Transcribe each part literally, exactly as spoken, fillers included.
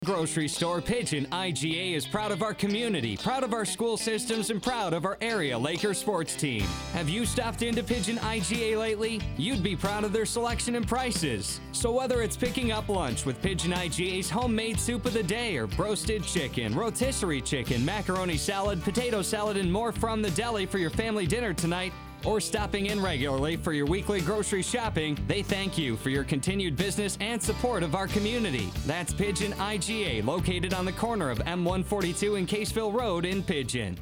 Grocery store Pigeon I G A is proud of our community, proud of our school systems, and proud of our area Laker sports team. Have you stopped into Pigeon I G A lately? You'd be proud of their selection and prices. So whether it's picking up lunch with Pigeon I G A's homemade soup of the day or roasted chicken, rotisserie chicken, macaroni salad, potato salad, and more from the deli for your family dinner tonight, or stopping in regularly for your weekly grocery shopping, they thank you for your continued business and support of our community. That's Pigeon I G A, located on the corner of M one forty-two and Caseville Road in Pigeon.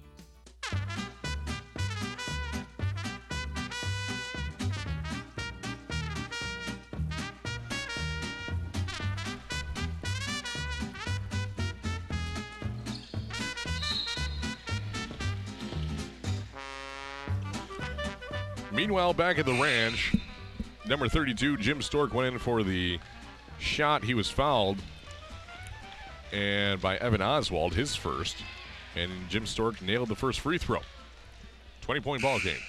Meanwhile, back at the ranch, number thirty-two, Jim Stork, went in for the shot. He was fouled and by Evan Oswald, his first. And Jim Stork nailed the first free throw. twenty-point ball game.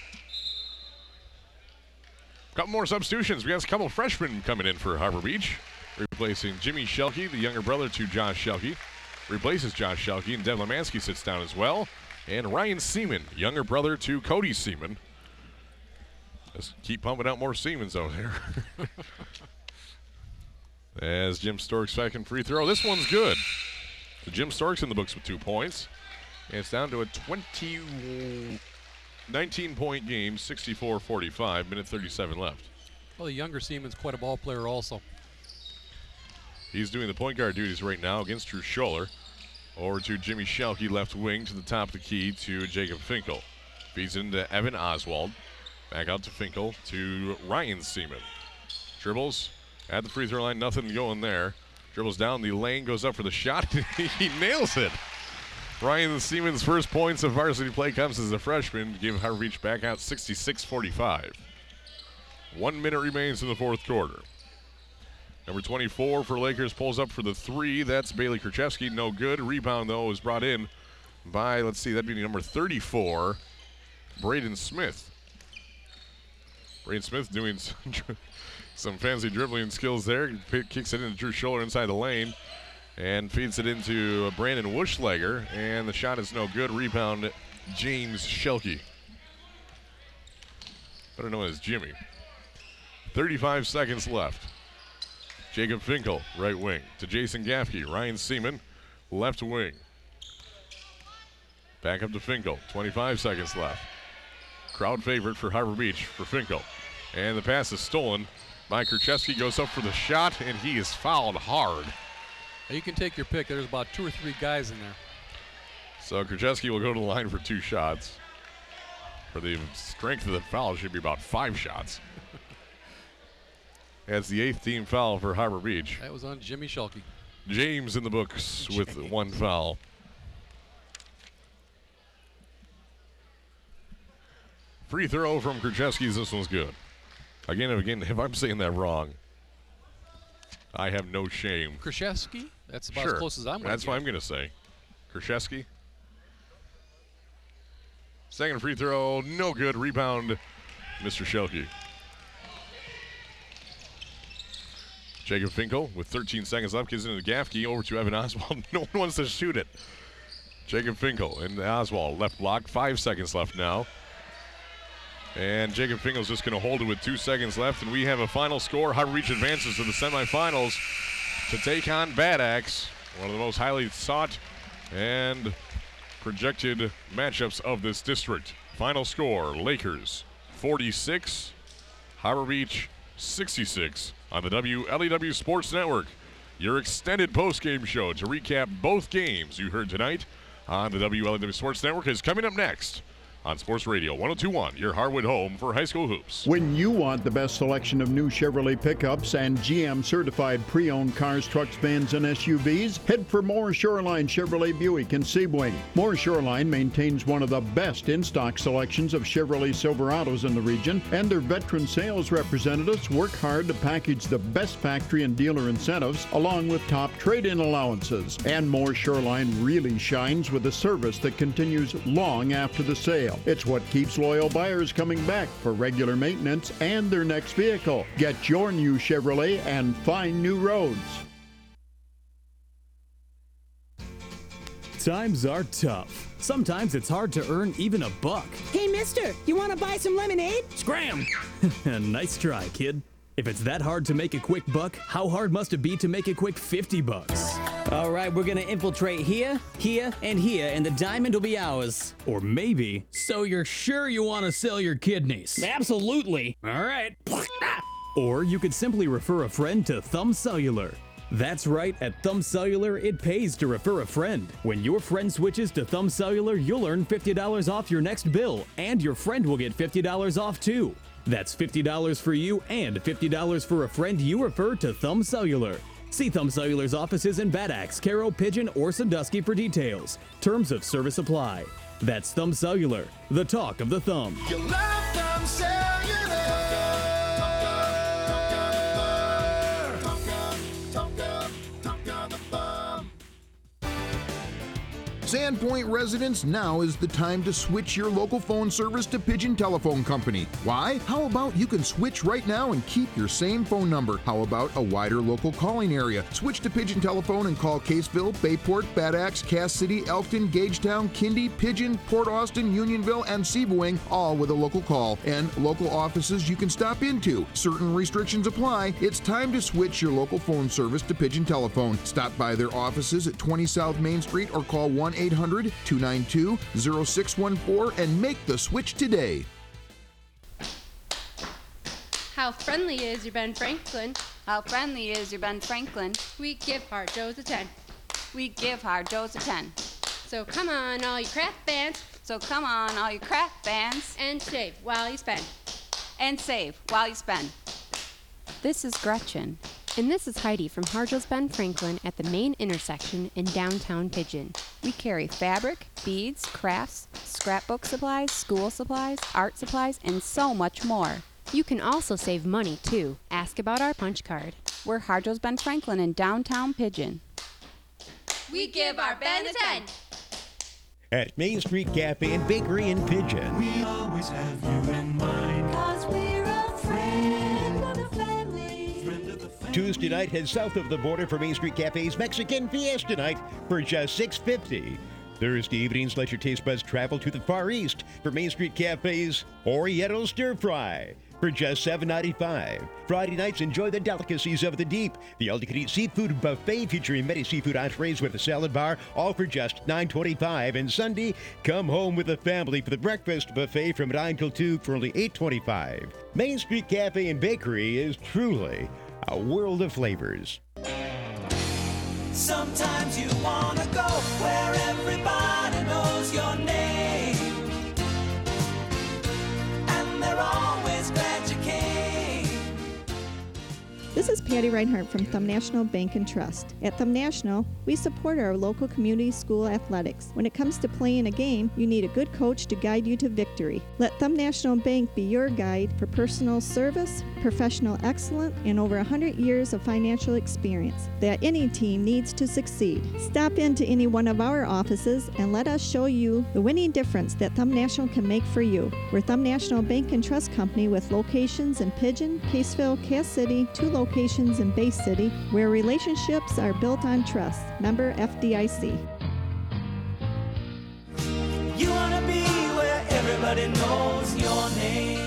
Couple more substitutions. We got a couple of freshmen coming in for Harbor Beach, replacing Jimmy Shelke, the younger brother to Josh Shelke. Replaces Josh Shelke, and Devin Lemansky sits down as well. And Ryan Seaman, younger brother to Cody Seaman. Just keep pumping out more Siemens out there. As Jim Stork's second free throw. This one's good. So Jim Stork's in the books with two points. And it's down to a twenty, nineteen-point game, sixty-four forty-five, minute thirty-seven left. Well, the younger Siemens quite a ball player also. He's doing the point guard duties right now against Drew Scholler. Over to Jimmy Shelke, left wing, to the top of the key to Jacob Finkel. Feeds into Evan Oswald. Back out to Finkel, to Ryan Seaman. Dribbles at the free throw line, nothing going there. Dribbles down the lane, goes up for the shot. He nails it. Ryan Seaman's first points of varsity play comes as a freshman. Give Harbor Beach back out sixty-six forty-five. One minute remains in the fourth quarter. Number twenty-four for Lakers pulls up for the three. That's Bailey Krzyzewski. No good. Rebound, though, was brought in by, let's see, that'd be number thirty-four, Braden Smith. Braden Smith doing some, some fancy dribbling skills there. Pick, kicks it into Drew Scholler inside the lane and feeds it into Brandon Wuschlager. And the shot is no good. Rebound, James Shelke. Better known as Jimmy. thirty-five seconds left. Jacob Finkel, right wing. To Jason Gaffke. Ryan Seaman, left wing. Back up to Finkel. twenty-five seconds left. Crowd favorite for Harbor Beach for Finkel. And the pass is stolen by Krzyzewski. Goes up for the shot, and he is fouled hard. You can take your pick. There's about two or three guys in there. So Krzyzewski will go to the line for two shots. For the strength of the foul, it should be about five shots. That's the eighth team foul for Harbor Beach. That was on Jimmy Shelke. James in the books James. with one foul. Free throw from Krzyzewski. This one's good. Again and again, if I'm saying that wrong, I have no shame. Krzyzewski? That's about sure. as close as I'm going to That's what I'm going to say. Krzyzewski. Second free throw, no good. Rebound, Mister Shelke. Jacob Finkel with thirteen seconds left gives it to Gaffke. Over to Evan Oswald. No one wants to shoot it. Jacob Finkel and Oswald left block. Five seconds left now. And Jacob Finkel's just going to hold it with two seconds left. And we have a final score. Harbor Beach advances to the semifinals to take on Bad Axe, one of the most highly sought and projected matchups of this district. Final score, Lakers forty-six, Harbor Beach sixty-six on the W L E W Sports Network. Your extended postgame show to recap both games you heard tonight on the W L E W Sports Network is coming up next on Sports Radio one oh two point one, your Harwood home for high school hoops. When you want the best selection of new Chevrolet pickups and G M certified pre-owned cars, trucks, vans, and S U Vs, head for Moore Shoreline Chevrolet Buick in Sebring. Moore Shoreline maintains one of the best in-stock selections of Chevrolet Silverados in the region, and their veteran sales representatives work hard to package the best factory and dealer incentives along with top trade-in allowances. And Moore Shoreline really shines with a service that continues long after the sale. It's what keeps loyal buyers coming back for regular maintenance and their next vehicle. Get your new Chevrolet and find new roads. Times are tough. Sometimes it's hard to earn even a buck. Hey, mister, you want to buy some lemonade? Scram! Nice try, kid. If it's that hard to make a quick buck, how hard must it be to make a quick fifty bucks? All right, we're gonna infiltrate here, here, and here, and the diamond will be ours. Or maybe, so you're sure you want to sell your kidneys? Absolutely. All right. Or you could simply refer a friend to Thumb Cellular. That's right, at Thumb Cellular, it pays to refer a friend. When your friend switches to Thumb Cellular, you'll earn fifty dollars off your next bill, and your friend will get fifty dollars off too. That's fifty dollars for you and fifty dollars for a friend you refer to Thumb Cellular. See Thumb Cellular's offices in Bad Axe, Caro, Pigeon, or Sandusky for details. Terms of service apply. That's Thumb Cellular, the talk of the thumb. You love Thumb Cellular. Sandpoint residents, now is the time to switch your local phone service to Pigeon Telephone Company. Why? How about you can switch right now and keep your same phone number? How about a wider local calling area? Switch to Pigeon Telephone and call Caseville, Bayport, Bad Axe, Cass City, Elkton, Gagetown, Kindy, Pigeon, Port Austin, Unionville, and Seaboing, all with a local call and local offices you can stop into. Certain restrictions apply. It's time to switch your local phone service to Pigeon Telephone. Stop by their offices at twenty South Main Street or call one eight hundred, two nine two, zero six one four and make the switch today. How friendly is your Ben Franklin? How friendly is your Ben Franklin? We give Hard Joe's a ten. We give Hard Joe's a ten. So come on, all you craft fans. So come on, all you craft fans. And save while you spend. And save while you spend. This is Gretchen. And this is Heidi from Hard Joe's Ben Franklin at the main intersection in downtown Pigeon. We carry fabric, beads, crafts, scrapbook supplies, school supplies, art supplies, and so much more. You can also save money, too. Ask about our punch card. We're Hard Joe's Ben Franklin in downtown Pigeon. We give our Ben a ten. At Main Street Cafe and Bakery in Pigeon. We always have you in mind. 'Cause we're a friend of the family. Friend of the family. Tuesday night, head south of the border for Main Street Cafe's Mexican Fiesta Night for just six fifty. Thursday evenings, let your taste buds travel to the Far East for Main Street Cafe's Oriental Stir Fry for just seven ninety-five. Friday nights, enjoy the delicacies of the deep. The all-you-can-eat seafood buffet featuring many seafood entrees with a salad bar, all for just nine twenty-five. And Sunday, come home with the family for the breakfast buffet from nine till two for only eight twenty-five. Main Street Cafe and Bakery is truly a world of flavors. Sometimes you wanna go where everybody knows your name, and they're always glad you came. This is Patty Reinhardt from Thumb National Bank and Trust. At Thumb National, we support our local community school athletics. When it comes to playing a game, you need a good coach to guide you to victory. Let Thumb National Bank be your guide for personal service, professional excellence, and over one hundred years of financial experience that any team needs to succeed. Stop into any one of our offices and let us show you the winning difference that Thumb National can make for you. We're Thumb National Bank and Trust Company with locations in Pigeon, Caseville, Cass City, two locations in Bay City, where relationships are built on trust. Member F D I C. You wanna be where everybody knows your name.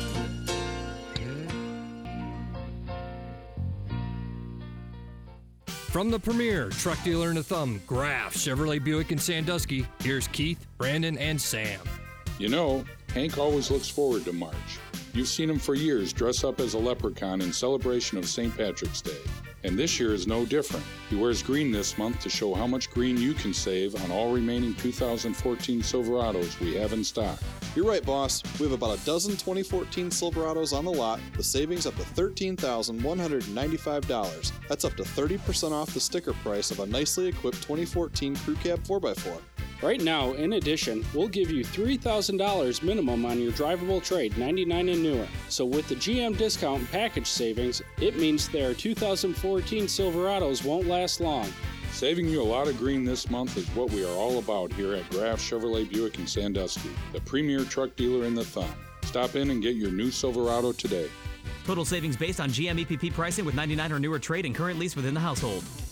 From the premier truck dealer in the Thumb, Graf Chevrolet Buick in Sandusky, here's Keith, Brandon, and Sam. You know, Hank always looks forward to March. You've seen him for years dress up as a leprechaun in celebration of Saint Patrick's Day. And this year is no different. He wears green this month to show how much green you can save on all remaining two thousand fourteen Silverados we have in stock. You're right, boss. We have about a dozen twenty fourteen Silverados on the lot, with savings up to thirteen thousand one hundred ninety-five dollars. That's up to thirty percent off the sticker price of a nicely equipped twenty fourteen Crew Cab four by four. Right now, in addition, we'll give you three thousand dollars minimum on your drivable trade, ninety-nine and newer. So with the G M discount and package savings, it means their two thousand fourteen Silverados won't last long. Saving you a lot of green this month is what we are all about here at Graf Chevrolet Buick in Sandusky, the premier truck dealer in the Thumb. Stop in and get your new Silverado today. Total savings based on G M E P P pricing with ninety-nine or newer trade and current lease within the household.